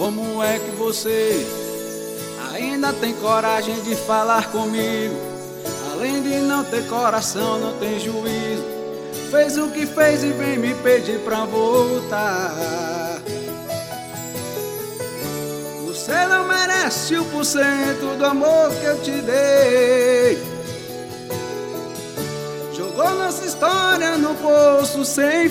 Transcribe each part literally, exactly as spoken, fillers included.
Como é que você ainda tem coragem de falar comigo? Além de não ter coração, não tem juízo. Fez o que fez e vem me pedir pra voltar. Você não merece o por cento do amor que eu te dei. Jogou nossa história no poço sem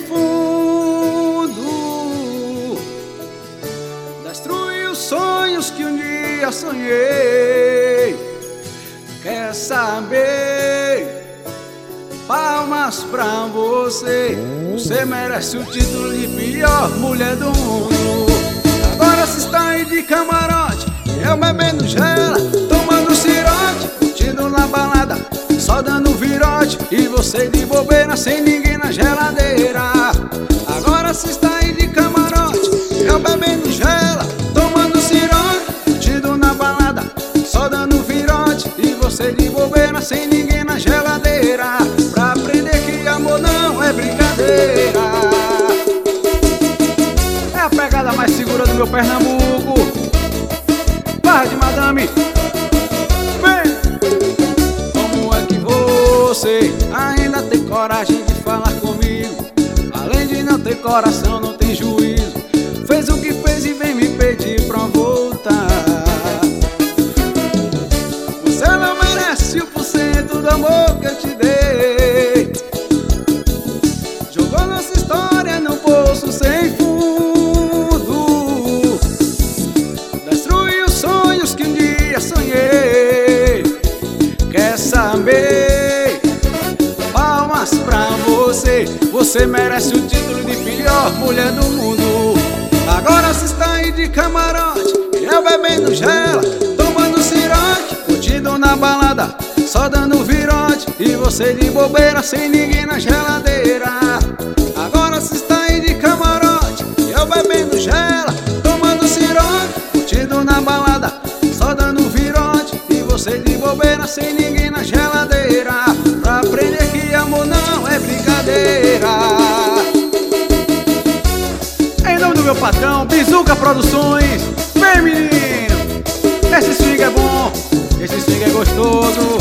fundo. Destruiu os sonhos que um dia sonhei. Quer saber? Palmas pra você. Você merece o título de pior mulher do mundo. Agora cê está aí de camarote, eu bebendo gela, tomando cirote, curtindo na balada, só dando virote, e você de bobeira sem ninguém na geladeira. Agora cê está aí de camarote, eu bebendo gela, tomando cirote, curtindo na balada, só dando virote, e você de bobeira sem ninguém na geladeira. Pra aprender que amor não é brincadeira. É a pegada mais segura do meu Pernambuco. Barra de madame. Vem! Como é que você ainda tem coragem de falar comigo? Além de não ter coração, não tem juízo. Fez o que fez e vem me pedir pra voltar. Você não merece o por cento do amor que eu te dei. Jogou nossa história no poço sem fundo. Destruiu os sonhos que um dia sonhei. Quer saber? Palmas pra você. Você merece o título de pior mulher do mundo. Agora você está aí de camarote, eu bebendo gela, tomando cirote, curtindo na balada, só dando virote, e você de bobeira sem ninguém na geladeira. Agora cê está aí de camarote, eu bebendo gela, tomando cirote, curtindo na balada, só dando virote, e você de bobeira sem ninguém na geladeira. Pra aprender que amor não é brincadeira. Em nome do meu patrão, Bizuca Produções. Vem, menino, esse swing é bom, esse swing é gostoso.